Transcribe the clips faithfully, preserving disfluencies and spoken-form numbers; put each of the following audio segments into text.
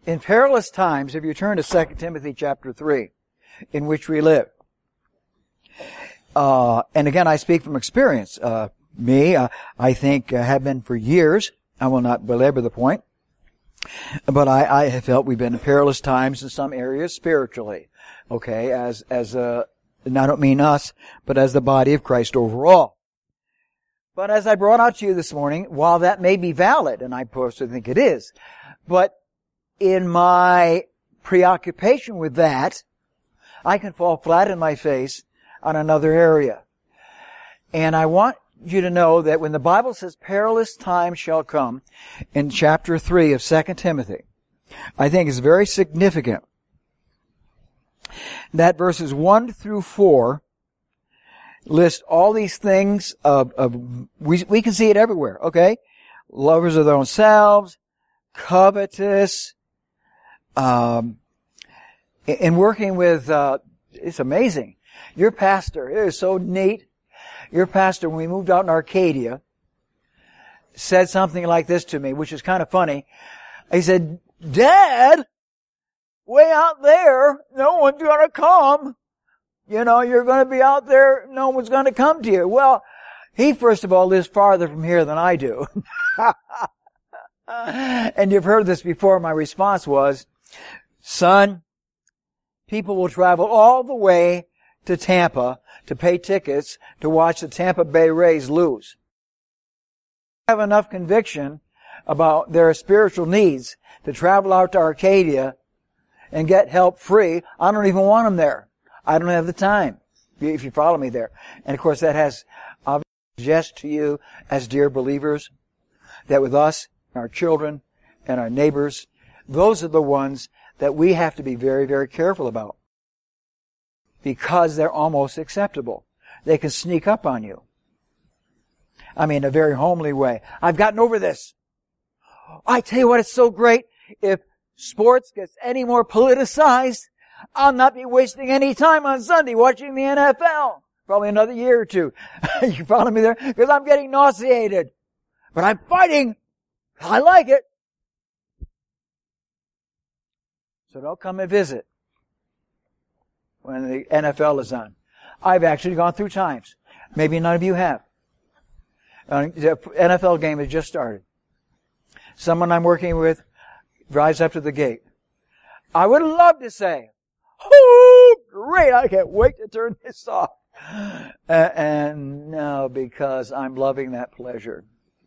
In perilous times, if you turn to Second Timothy chapter three, in which we live, uh, and again, I speak from experience. Uh, me, uh, I think, uh, have been for years. I will not belabor the point. But I, I have felt we've been in perilous times in some areas spiritually. Okay, as, as, uh, and I don't mean us, but as the body of Christ overall. But as I brought out to you this morning, while that may be valid, and I personally think it is, but in my preoccupation with that, I can fall flat in my face on another area. And I want you to know that when the Bible says perilous times shall come in chapter three of Second Timothy, I think it's very significant that verses one through four list all these things of, of we, we can see it everywhere, okay? Lovers of their own selves, covetous, um, in working with, uh, it's amazing. Your pastor, it is so neat. Your pastor, when we moved out in Arcadia, said something like this to me, which is kind of funny. He said, Dad, way out there, no one's going to come. You know, you're going to be out there, no one's going to come to you. Well, he, first of all, lives farther from here than I do. And you've heard this before. My response was, son, people will travel all the way to Tampa to pay tickets to watch the Tampa Bay Rays lose. I have enough conviction about their spiritual needs to travel out to Arcadia and get help free. I don't even want them there. I don't have the time, if you follow me there. And of course that has, I'll suggest to you as dear believers that with us, our children, and our neighbors, those are the ones that we have to be very, very careful about. Because they're almost acceptable. They can sneak up on you. I mean, in a very homely way. I've gotten over this. I tell you what, it's so great. If sports gets any more politicized, I'll not be wasting any time on Sunday watching the N F L. Probably another year or two. You follow me there? Because I'm getting nauseated. But I'm fighting. I like it. So don't come and visit when the N F L is on. I've actually gone through times. Maybe none of you have. Uh, the N F L game has just started. Someone I'm working with drives up to the gate. I would love to say, oh, great, I can't wait to turn this off. Uh, and no, because I'm loving that pleasure.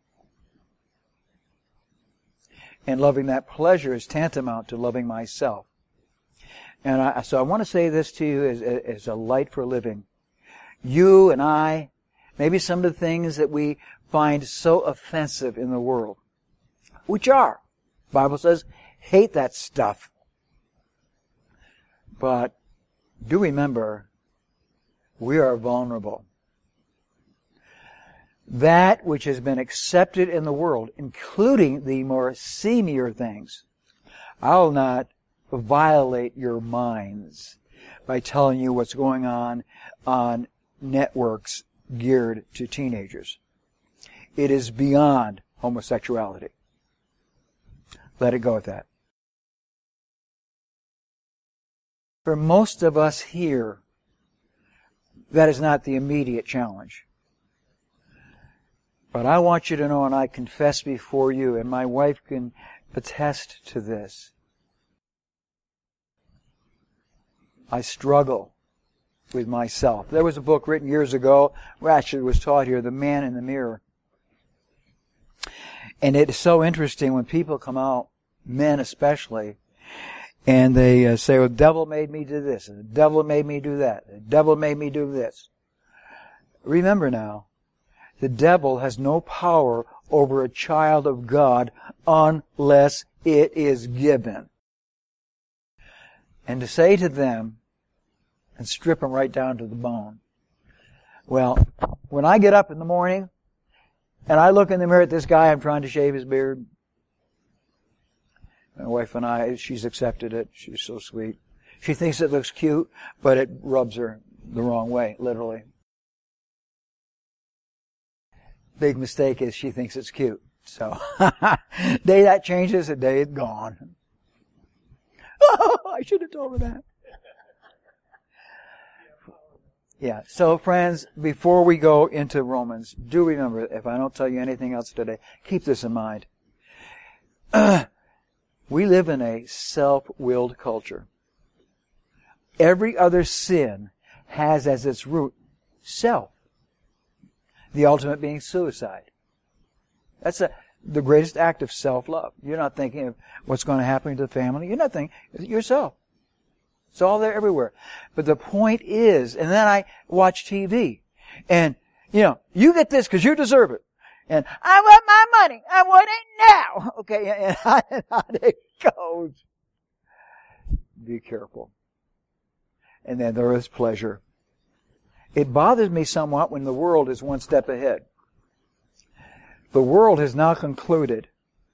And loving that pleasure is tantamount to loving myself. And I, so I want to say this to you as, as a light for living. You and I, maybe some of the things that we find so offensive in the world, which are, the Bible says, hate that stuff. But do remember, we are vulnerable. That which has been accepted in the world, including the more seamier things, I'll not violate your minds by telling you what's going on on networks geared to teenagers. It is beyond homosexuality. Let it go at that. For most of us here, that is not the immediate challenge. But I want you to know, and I confess before you, and my wife can attest to this, I struggle with myself. There was a book written years ago, well, actually it was taught here, The Man in the Mirror. And it is so interesting when people come out, men especially, and they uh, say, well, the devil made me do this, and the devil made me do that, the devil made me do this. Remember now, the devil has no power over a child of God unless it is given. And to say to them, and strip them right down to the bone. Well, when I get up in the morning, and I look in the mirror at this guy, I'm trying to shave his beard. My wife and I, she's accepted it. She's so sweet. She thinks it looks cute, but it rubs her the wrong way, literally. Big mistake is she thinks it's cute. So, day that changes, the day it's gone. Oh, I should have told her that. Yeah. So friends, before we go into Romans, do remember, if I don't tell you anything else today, keep this in mind. Uh, we live in a self-willed culture. Every other sin has as its root self. The ultimate being suicide. That's a, the greatest act of self-love. You're not thinking of what's going to happen to the family. You're not thinking yourself. It's all there everywhere. But the point is, and then I watch T V, and, you know, you get this because you deserve it. And I want my money. I want it now. Okay, and on and on it goes. Be careful. And then there is pleasure. It bothers me somewhat when the world is one step ahead. The world has now concluded.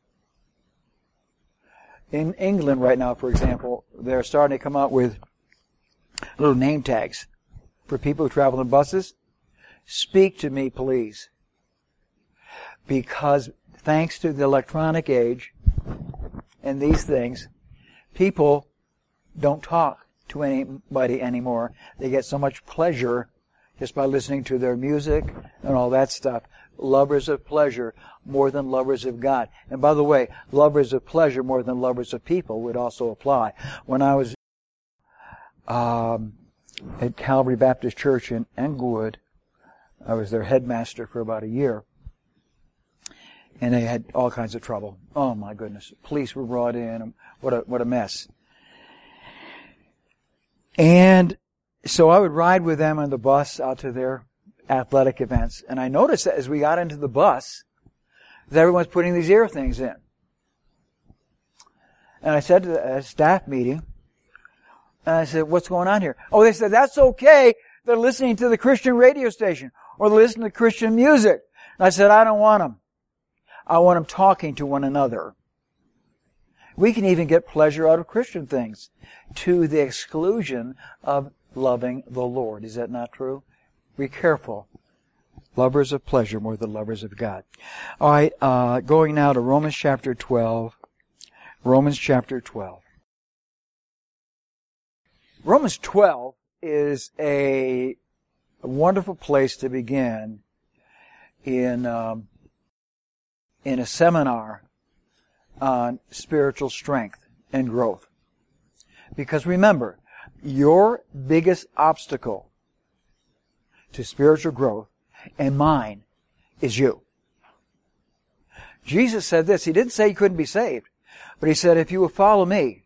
In England right now, for example, they're starting to come out with little name tags for people who travel in buses. Speak to me, please. Because thanks to the electronic age and these things, people don't talk to anybody anymore. They get so much pleasure just by listening to their music and all that stuff. Lovers of pleasure more than lovers of God. And by the way, lovers of pleasure more than lovers of people would also apply. When I was um, at Calvary Baptist Church in Englewood, I was their headmaster for about a year. And they had all kinds of trouble. Oh my goodness. Police were brought in. What a, what a mess. And so I would ride with them on the bus out to their athletic events. And I noticed that as we got into the bus, that everyone's putting these ear things in. And I said to the staff meeting, and I said, what's going on here? Oh, they said, that's okay. They're listening to the Christian radio station, or they're listening to Christian music. And I said, I don't want them. I want them talking to one another. We can even get pleasure out of Christian things to the exclusion of loving the Lord. Is that not true? Be careful. Lovers of pleasure more than lovers of God. All right, uh, going now to Romans chapter twelve. Romans chapter twelve. Romans twelve is a, a wonderful place to begin in um, in a seminar on spiritual strength and growth. Because remember, your biggest obstacle to spiritual growth and mine is you. Jesus said this. He didn't say you couldn't be saved, but he said, if you will follow me,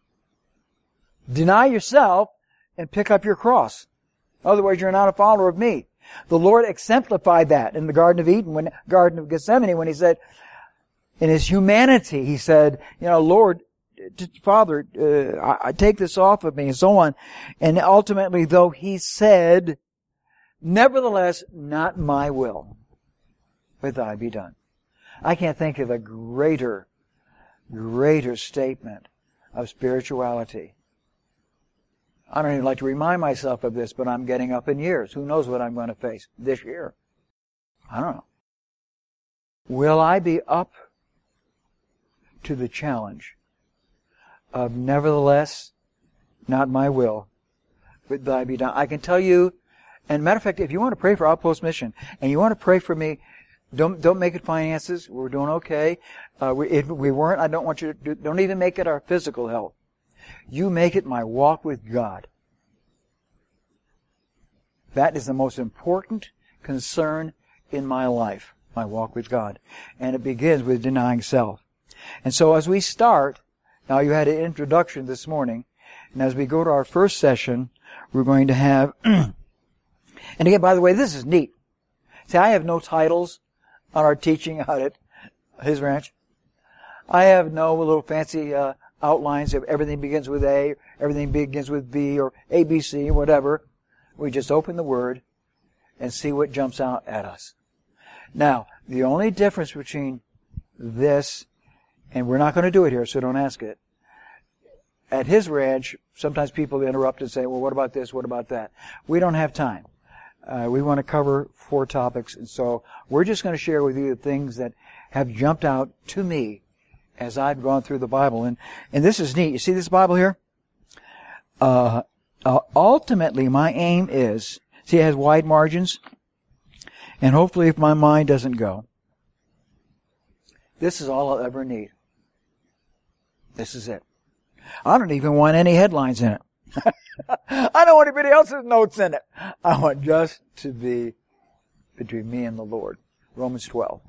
deny yourself and pick up your cross. Otherwise, you're not a follower of me. The Lord exemplified that in the Garden of Eden, when Garden of Gethsemane, when he said, in his humanity, he said, you know, Lord, Father, uh, I, I take this off of me, and so on. And ultimately, though he said, nevertheless, not my will, but thy be done. I can't think of a greater, greater statement of spirituality. I don't even like to remind myself of this, but I'm getting up in years. Who knows what I'm going to face this year? I don't know. Will I be up to the challenge of nevertheless, not my will, but thy be done? I can tell you, and matter of fact, if you want to pray for Outpost Mission, and you want to pray for me, don't don't make it finances. We're doing okay. Uh, we, if we weren't, I don't want you to do, don't even make it our physical health. You make it my walk with God. That is the most important concern in my life, my walk with God. And it begins with denying self. And so as we start, now you had an introduction this morning, and as we go to our first session, we're going to have, and again, by the way, this is neat. See, I have no titles on our teaching out at His Ranch. I have no little fancy uh, outlines of everything begins with A, everything begins with B, or A, B, C, whatever. We just open the Word and see what jumps out at us. Now, the only difference between this, and we're not going to do it here, so don't ask it. At His Ranch, sometimes people interrupt and say, well, what about this, what about that? We don't have time. Uh, we want to cover four topics, and so we're just going to share with you the things that have jumped out to me as I've gone through the Bible. And, and this is neat. You see this Bible here? Uh, uh, ultimately, my aim is, see, it has wide margins. And hopefully, if my mind doesn't go, this is all I'll ever need. This is it. I don't even want any headlines in it. I don't want anybody else's notes in it. I want just to be between me and the Lord. Romans twelve.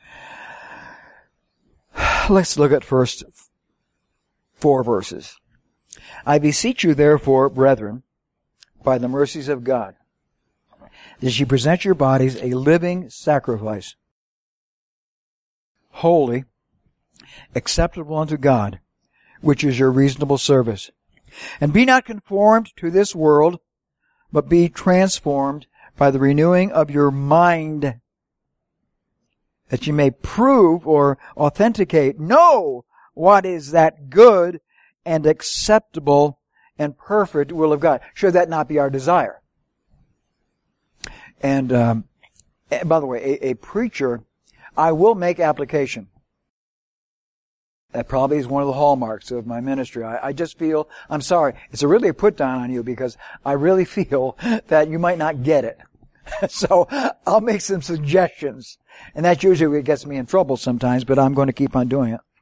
Let's look at first four verses. I beseech you, therefore, brethren, by the mercies of God, that ye present your bodies a living sacrifice, holy, acceptable unto God, which is your reasonable service. And be not conformed to this world, but be transformed by the renewing of your mind, that you may prove or authenticate, know what is that good and acceptable and perfect will of God. Should that not be our desire? And, um, and by the way, a, a preacher, I will make application. That probably is one of the hallmarks of my ministry. I, I just feel, I'm sorry, it's a really a put down on you because I really feel that you might not get it. So I'll make some suggestions. And that's usually what gets me in trouble sometimes, but I'm going to keep on doing it.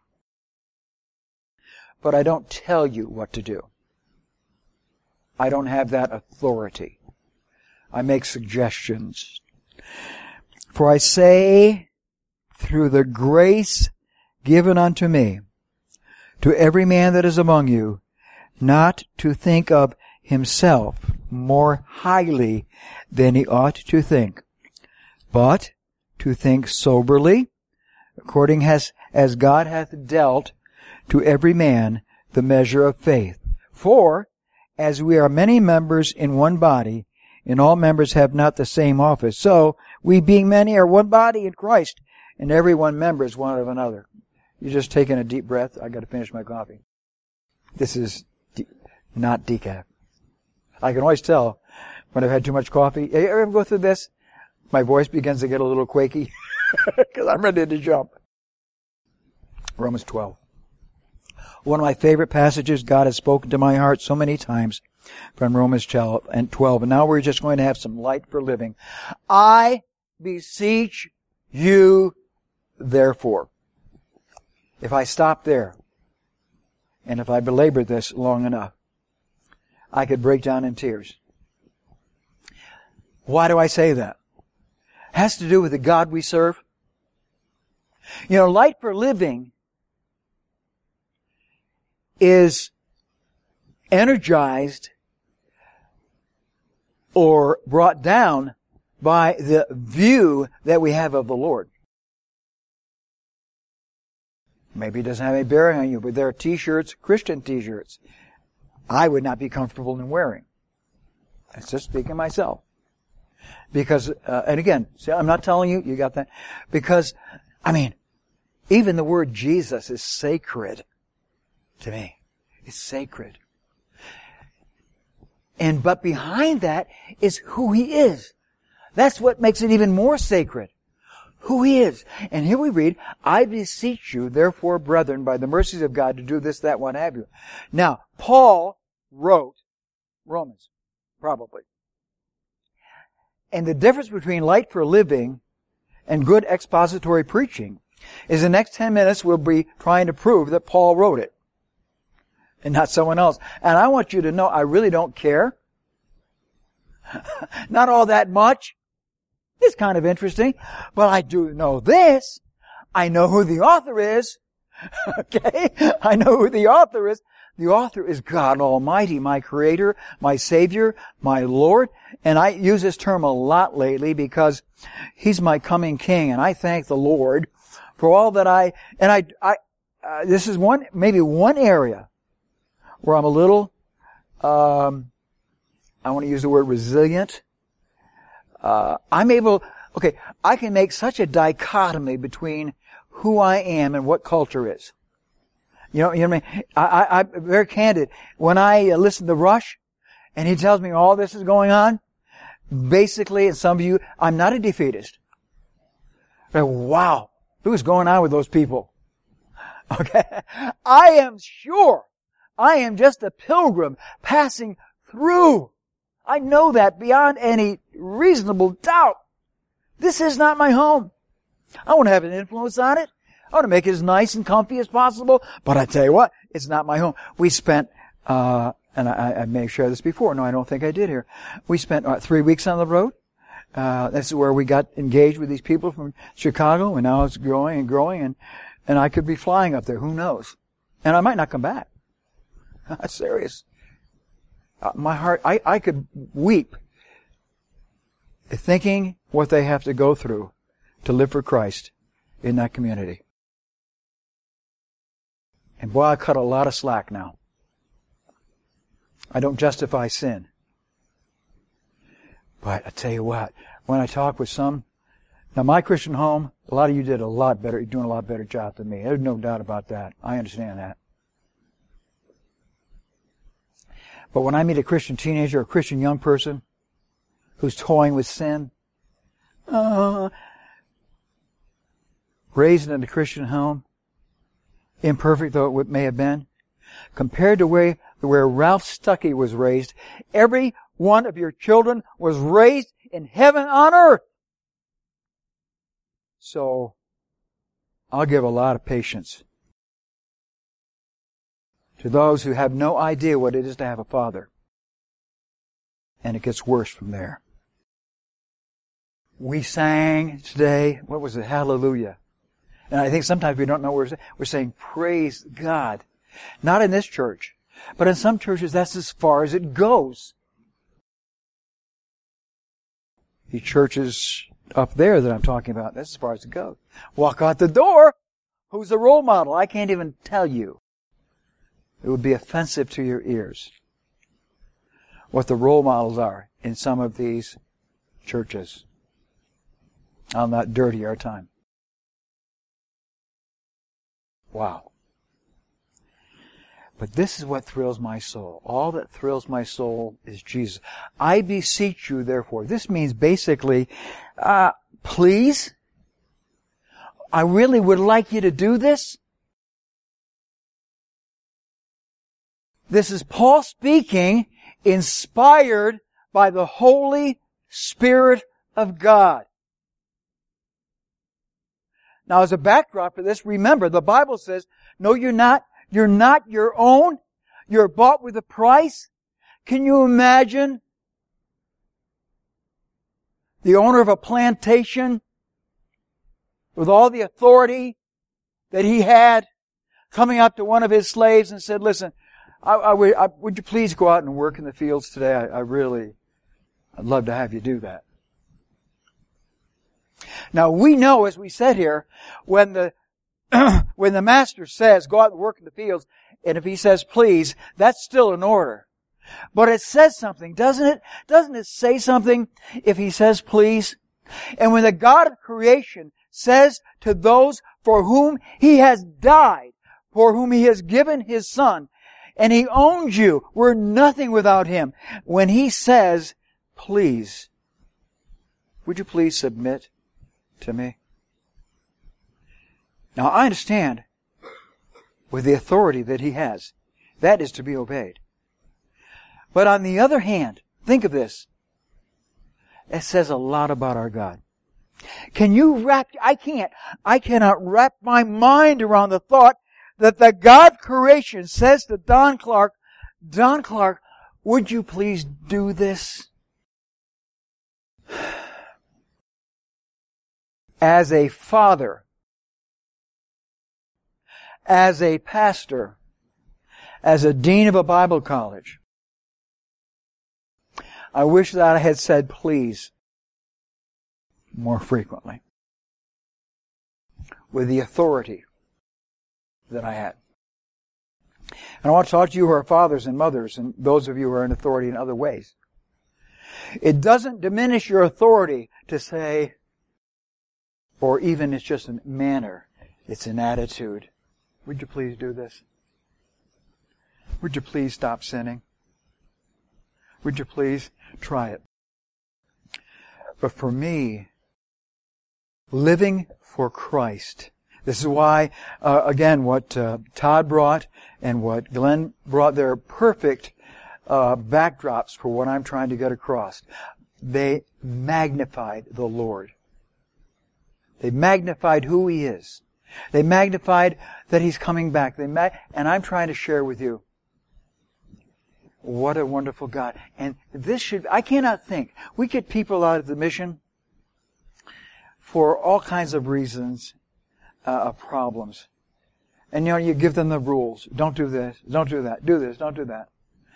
But I don't tell you what to do. I don't have that authority. I make suggestions. For I say, through the grace given unto me, to every man that is among you, not to think of himself more highly than he ought to think, but to think soberly, according as, as God hath dealt to every man the measure of faith. For, as we are many members in one body, and all members have not the same office, so we being many are one body in Christ, and every one member is one of another. You're just taking a deep breath. I got to finish my coffee. This is de- not decaf. I can always tell when I've had too much coffee. You ever go through this? My voice begins to get a little quaky because I'm ready to jump. Romans twelve. One of my favorite passages. God has spoken to my heart so many times from Romans twelve. And now we're just going to have some light for living. I beseech you, therefore. If I stop there, and if I belabor this long enough, I could break down in tears. Why do I say that? It has to do with the God we serve. You know, light for living is energized or brought down by the view that we have of the Lord. Maybe it doesn't have any bearing on you, but there are t-shirts, Christian t-shirts, I would not be comfortable in wearing. That's just speaking myself. Because, uh, and again, see, I'm not telling you, you got that? Because, I mean, even the word Jesus is sacred to me. It's sacred. And, but behind that is who He is. That's what makes it even more sacred. Who He is. And here we read, I beseech you, therefore, brethren, by the mercies of God, to do this, that, what have you. Now, Paul wrote Romans, probably. And the difference between light for living and good expository preaching is the next ten minutes we'll be trying to prove that Paul wrote it and not someone else. And I want you to know I really don't care. Not all that much. It's kind of interesting. But I do know this. I know who the author is. Okay? I know who the author is. The author is God Almighty, my Creator, my Savior, my Lord. And I use this term a lot lately because He's my coming King. And I thank the Lord for all that I, and I, I, uh, this is one, maybe one area where I'm a little, um, I want to use the word resilient. Uh, I'm able, okay, I can make such a dichotomy between who I am and what culture is. You know, you know what I mean? I, I, I'm very candid. When I uh, listen to Rush, and he tells me all this is going on, basically, and some of you, I'm not a defeatist. But wow, who's going on with those people? Okay? I am sure I am just a pilgrim passing through. I know that beyond any reasonable doubt. This is not my home. I want to have an influence on it. I want to make it as nice and comfy as possible. But I tell you what, it's not my home. We spent, uh, and I, I may have shared this before. No, I don't think I did here. We spent uh, three weeks on the road. Uh, this is where we got engaged with these people from Chicago, and now it's growing and growing, and, and I could be flying up there. Who knows? And I might not come back. I'm serious. Uh, my heart, I, I could weep thinking what they have to go through to live for Christ in that community. And boy, I cut a lot of slack now. I don't justify sin. But I tell you what, when I talk with some, now my Christian home, a lot of you did a lot better, you're doing a lot better job than me. There's no doubt about that. I understand that. But when I meet a Christian teenager or a Christian young person who's toying with sin, uh, raised in a Christian home, imperfect though it may have been, compared to where, where Ralph Stuckey was raised, every one of your children was raised in heaven on earth. So, I'll give a lot of patience to those who have no idea what it is to have a father. And it gets worse from there. We sang today, what was it? Hallelujah. And I think sometimes we don't know what we're saying. We're saying, praise God. Not in this church, but in some churches that's as far as it goes. The churches up there that I'm talking about, that's as far as it goes. Walk out the door. Who's the role model? I can't even tell you. It would be offensive to your ears what the role models are in some of these churches. I'll not dirty our time. Wow. But this is what thrills my soul. All that thrills my soul is Jesus. I beseech you, therefore. This means basically, uh, please, I really would like you to do this. This is Paul speaking, inspired by the Holy Spirit of God. Now, as a backdrop for this, remember, the Bible says, no, you're not, you're not your own. You're bought with a price. Can you imagine the owner of a plantation with all the authority that he had coming up to one of his slaves and said, listen, I, I, I, would you please go out and work in the fields today? I, I really, I'd love to have you do that. Now we know, as we said here, when the when the master says, go out and work in the fields, and if he says please, that's still an order. But it says something, doesn't it? Doesn't it say something if he says please? And when the God of creation says to those for whom he has died, for whom he has given his son, and he owns you, we're nothing without him. When he says, please, would you please submit to me? Now I understand with the authority that he has, that is to be obeyed. But on the other hand, think of this. It says a lot about our God. Can you wrap, I can't, I cannot wrap my mind around the thought that the God of creation says to Don Clark, Don Clark, would you please do this? As a father, as a pastor, as a dean of a Bible college, I wish that I had said please more frequently with the authority that I had. And I want to talk to you who are fathers and mothers and those of you who are in authority in other ways. It doesn't diminish your authority to say, or even it's just a manner, it's an attitude. Would you please do this? Would you please stop sinning? Would you please try it? But for me, living for Christ, This is why, uh, again, what uh, Todd brought and what Glenn brought, they're perfect uh, backdrops for what I'm trying to get across. They magnified the Lord. They magnified who He is. They magnified that He's coming back. They mag- and I'm trying to share with you what a wonderful God. And this should, I cannot think. We get people out of the mission for all kinds of reasons, uh, problems. And you know, you give them the rules. Don't do this. Don't do that. Do this. Don't do that.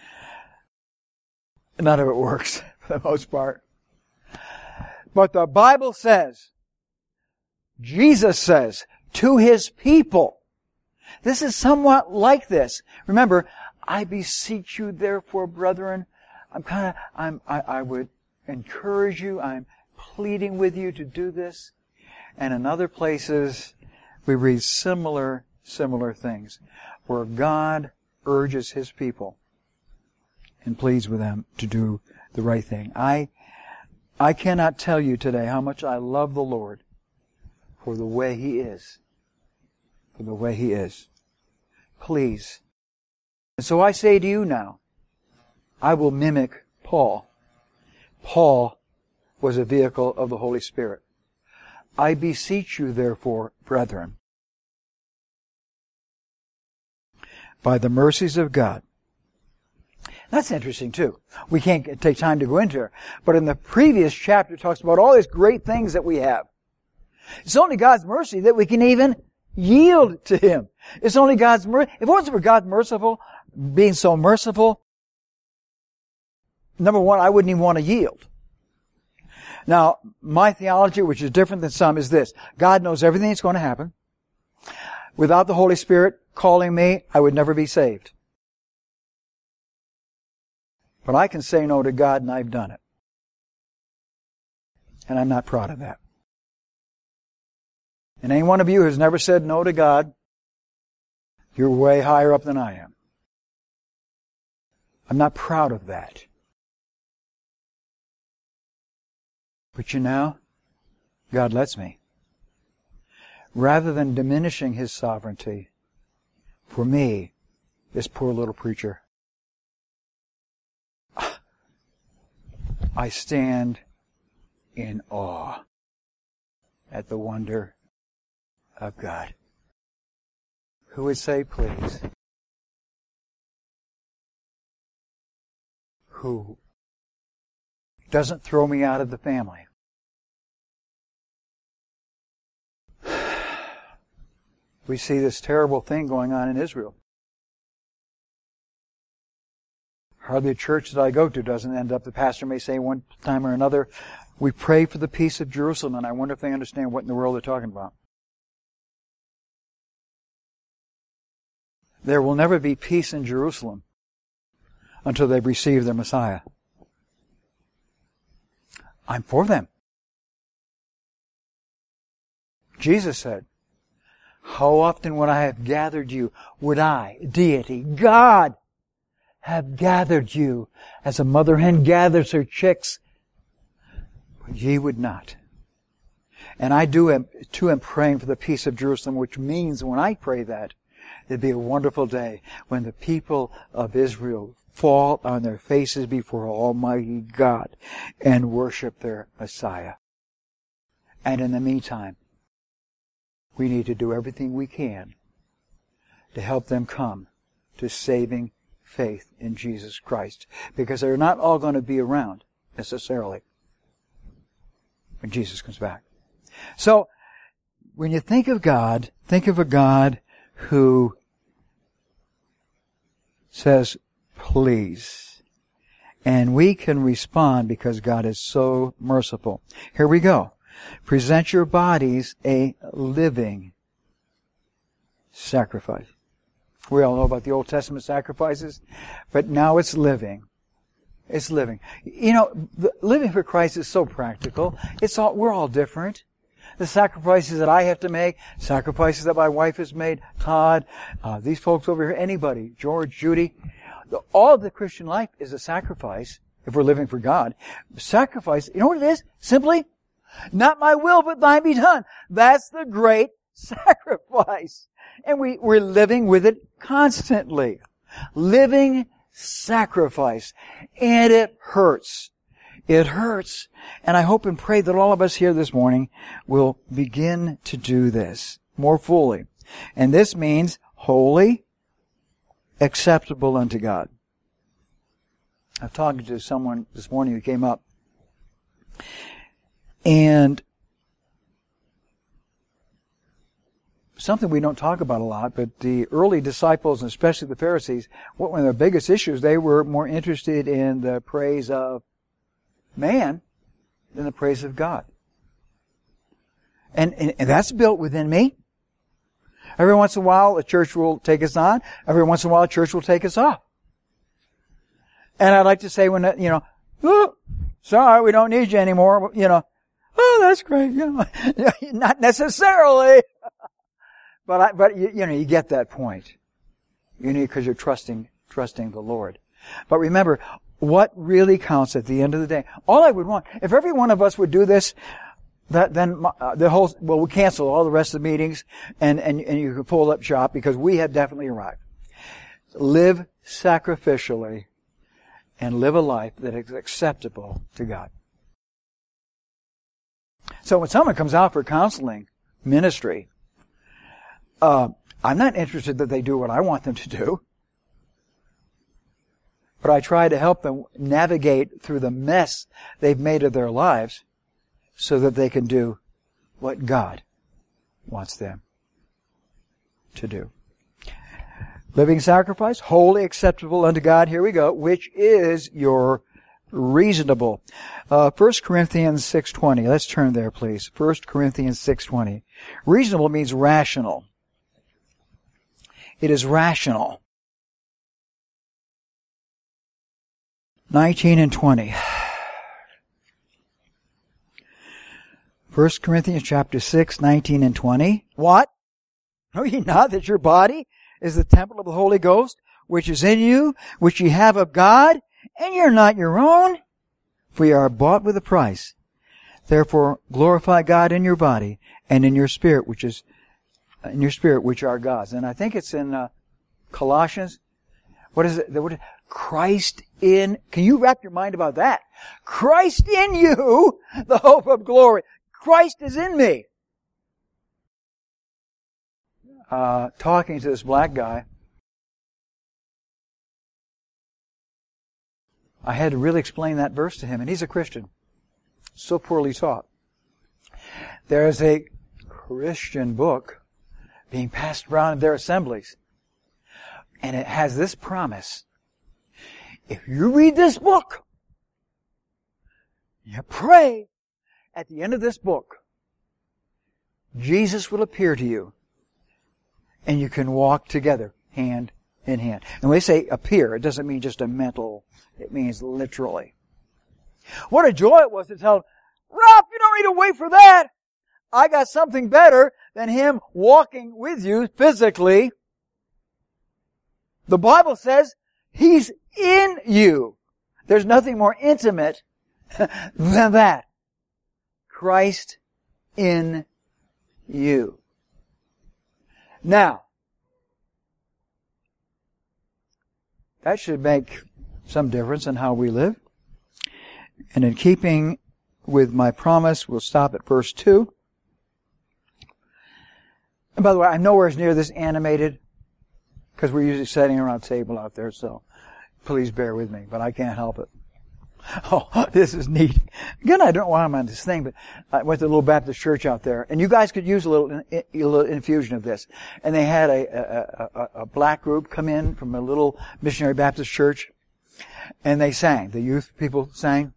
None of it works for the most part. But the Bible says, Jesus says to His people, this is somewhat like this. Remember, I beseech you therefore, brethren, I'm kind of, I'm, I, I would encourage you, I'm pleading with you to do this. And in other places, we read similar, similar things, where God urges His people and pleads with them to do the right thing. I, I cannot tell you today how much I love the Lord for the way He is. For the way He is. Please. And so I say to you now, I will mimic Paul. Paul was a vehicle of the Holy Spirit. I beseech you, therefore, brethren, by the mercies of God. That's interesting too. We can't take time to go into it. But in the previous chapter, it talks about all these great things that we have. It's only God's mercy that we can even yield to Him. It's only God's mercy. If it wasn't for God merciful, being so merciful, number one, I wouldn't even want to yield. Now, my theology, which is different than some, is this. God knows everything that's going to happen. Without the Holy Spirit calling me, I would never be saved. But I can say no to God, and I've done it. And I'm not proud of that. And any one of you who's never said no to God, you're way higher up than I am. I'm not proud of that. But you know, God lets me. Rather than diminishing His sovereignty, for me, this poor little preacher, I stand in awe at the wonder of God. Who would say, please? Who doesn't throw me out of the family? We see this terrible thing going on in Israel. Hardly a church that I go to doesn't end up, the pastor may say one time or another, we pray for the peace of Jerusalem, and I wonder if they understand what in the world they're talking about. There will never be peace in Jerusalem until they've received their Messiah. I'm for them. Jesus said, how often would I have gathered you, would I, deity, God, have gathered you as a mother hen gathers her chicks, but ye would not. And I do am, too am praying for the peace of Jerusalem, which means when I pray that, it'd be a wonderful day when the people of Israel fall on their faces before Almighty God and worship their Messiah. And in the meantime, we need to do everything we can to help them come to saving faith in Jesus Christ. Because they're not all going to be around necessarily when Jesus comes back. So, when you think of God, think of a God who says, please. And we can respond because God is so merciful. Here we go. Present your bodies a living sacrifice. We all know about the Old Testament sacrifices, but now it's living. It's living. You know, the, living for Christ is so practical. It's all, we're all different. The sacrifices that I have to make, sacrifices that my wife has made, Todd, uh, these folks over here, anybody, George, Judy, the, all of the Christian life is a sacrifice if we're living for God. Sacrifice, you know what it is? Simply, not my will, but thine be done. That's the great sacrifice. And we, we're living with it constantly. Living sacrifice. And it hurts. It hurts. And I hope and pray that all of us here this morning will begin to do this more fully. And this means holy, acceptable unto God. I was talking to someone this morning who came up, and something we don't talk about a lot, but the early disciples, and especially the Pharisees, one of their biggest issues, they were more interested in the praise of man than the praise of God. And, and, and that's built within me. Every once in a while, a church will take us on. Every once in a while, a church will take us off. And I'd like to say when, you know, oh, sorry, we don't need you anymore. You know, oh, that's great. You know, not necessarily. But I, but you, you know, you get that point. You need, because you're trusting, trusting the Lord. But remember, what really counts at the end of the day, all I would want, if every one of us would do this, that, then uh, the whole, well, we cancel all the rest of the meetings and, and, and you can pull up shop because we have definitely arrived. Live sacrificially and live a life that is acceptable to God. So when someone comes out for counseling ministry, uh, I'm not interested that they do what I want them to do. But I try to help them navigate through the mess they've made of their lives so that they can do what God wants them to do. Living sacrifice, wholly acceptable unto God. Here we go. Which is your reasonable. Uh, First Corinthians six twenty. Let's turn there, please. First Corinthians six twenty. Reasonable means rational. It is rational. nineteen and twenty. First Corinthians chapter six, nineteen and twenty. What? Know ye not that your body is the temple of the Holy Ghost, which is in you, which ye have of God, and you're not your own? For ye are bought with a price. Therefore glorify God in your body and in your spirit, which is in your spirit, which are God's. And I think it's in uh, Colossians. What is it? What is, Christ in, can you wrap your mind about that? Christ in you, the hope of glory. Christ is in me. Uh, talking to this black guy, I had to really explain that verse to him, and he's a Christian. So poorly taught. There's a Christian book being passed around in their assemblies, and it has this promise. If you read this book, you pray, at the end of this book, Jesus will appear to you, and you can walk together, hand in hand. And when they say appear, it doesn't mean just a mental, it means literally. What a joy it was to tell him, Ralph, you don't need to wait for that. I got something better than him walking with you physically. The Bible says He's in you. There's nothing more intimate than that. Christ in you. Now, that should make some difference in how we live. And in keeping with my promise, we'll stop at verse two. And by the way, I'm nowhere near this animated, because we're usually sitting around a table out there, so please bear with me, but I can't help it. Oh, this is neat. Again, I don't know why I'm on this thing, but I went to a little Baptist church out there, and you guys could use a little, a little infusion of this. And they had a, a, a, a black group come in from a little missionary Baptist church, and they sang. The youth people sang.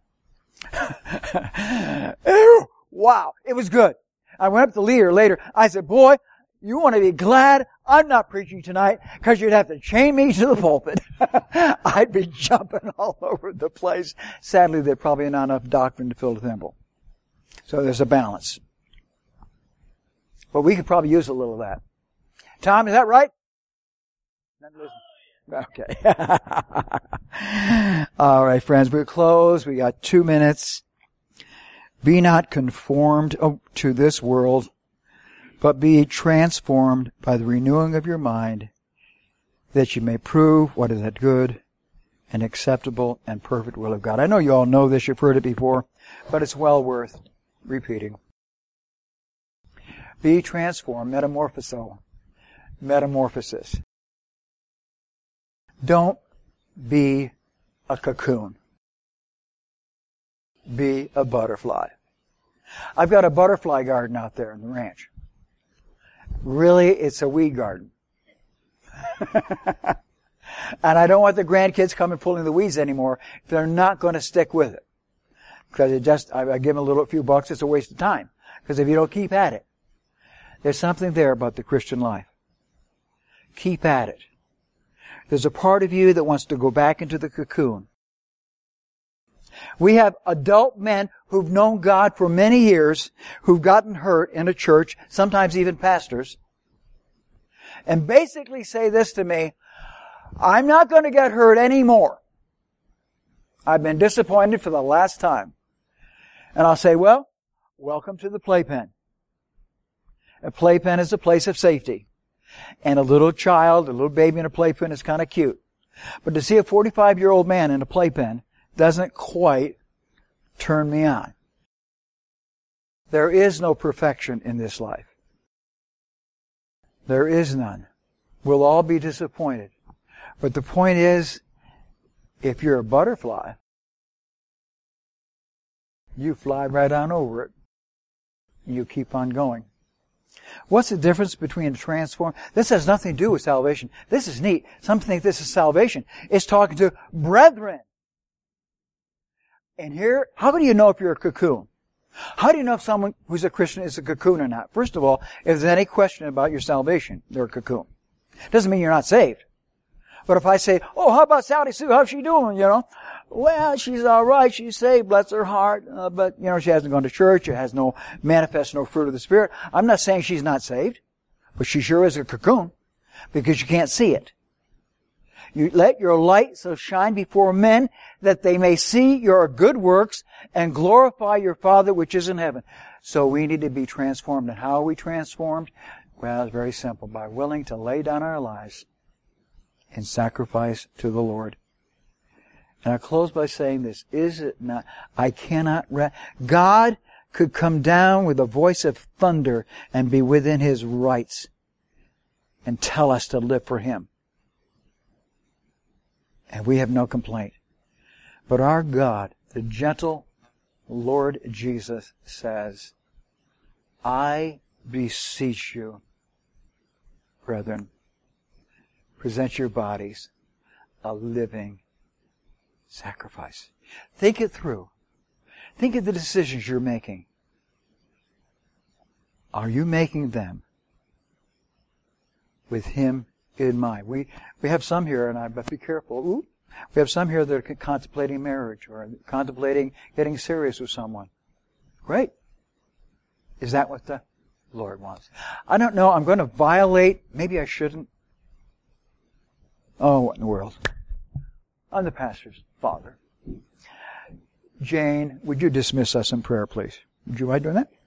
Wow, it was good. I went up to the leader later. I said, boy, you want to be glad I'm not preaching tonight, because you'd have to chain me to the pulpit. I'd be jumping all over the place. Sadly, there's probably not enough doctrine to fill the temple. So there's a balance. But we could probably use a little of that. Tom, is that right? Okay. All right, friends, we're closed. We got two minutes. Be not conformed to this world, but be transformed by the renewing of your mind, that you may prove what is that good and acceptable and perfect will of God. I know you all know this, you've heard it before, but it's well worth repeating. Be transformed, metamorphoso, metamorphosis. Don't be a cocoon. Be a butterfly. I've got a butterfly garden out there in the ranch. Really, it's a weed garden. And I don't want the grandkids coming pulling the weeds anymore if they're not going to stick with it. Because it just, I, I give them a little few bucks, it's a waste of time. Because if you don't keep at it, there's something there about the Christian life. Keep at it. There's a part of you that wants to go back into the cocoon. We have adult men who've known God for many years, who've gotten hurt in a church, sometimes even pastors, and basically say this to me, I'm not going to get hurt anymore. I've been disappointed for the last time. And I'll say, well, welcome to the playpen. A playpen is a place of safety. And a little child, a little baby in a playpen is kind of cute. But to see a forty-five-year-old man in a playpen doesn't quite turn me on. There is no perfection in this life. There is none. We'll all be disappointed. But the point is, if you're a butterfly, you fly right on over it. You keep on going. What's the difference between a transform? This has nothing to do with salvation. This is neat. Some think this is salvation. It's talking to brethren. And here, how do you know if you're a cocoon? How do you know if someone who's a Christian is a cocoon or not? First of all, if there's any question about your salvation, they're a cocoon. Doesn't mean you're not saved. But if I say, oh, how about Sally Sue? How's she doing? You know, well, she's all right. She's saved. Bless her heart. Uh, but, you know, she hasn't gone to church. She has no manifest, no fruit of the Spirit. I'm not saying she's not saved, but she sure is a cocoon because you can't see it. You let your light so shine before men that they may see your good works and glorify your Father which is in heaven. So we need to be transformed. And how are we transformed? Well, it's very simple. By willing to lay down our lives in sacrifice to the Lord. And I'll close by saying this. Is it not? I cannot... Re- God could come down with a voice of thunder and be within His rights and tell us to live for Him. And we have no complaint. But our God, the gentle Lord Jesus, says, I beseech you, brethren, present your bodies a living sacrifice. Think it through. Think of the decisions you're making. Are you making them with Him in mind? We we have some here, and I but be careful. Ooh, we have some here that are contemplating marriage or contemplating getting serious with someone. Great. Is that what the Lord wants? I don't know. I'm going to violate. Maybe I shouldn't. Oh, what in the world? I'm the pastor's father. Jane, would you dismiss us in prayer, please? Would you mind doing that?